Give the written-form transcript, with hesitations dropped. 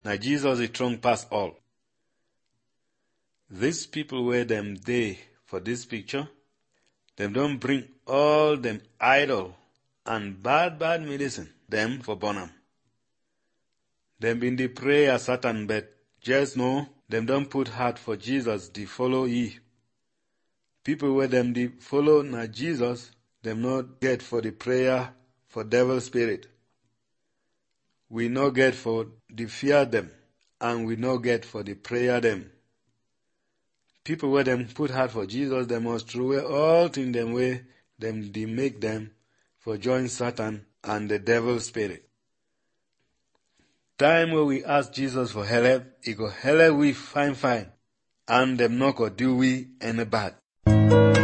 Now Jesus is strong past all. These people where them dey for this picture, them don't bring all them idol and bad medicine them for Bonham. Them been the prayer Satan, but just know them don't put heart for Jesus to follow ye. People where them the follow na Jesus, them not get for the prayer for devil spirit. We no get for the fear them, and we no get for the prayer them. People where them put heart for Jesus, they must throw away all things them way them they make them for join Satan and the devil spirit. Time where we ask Jesus for help, he go help we fine, and them not go do we any bad.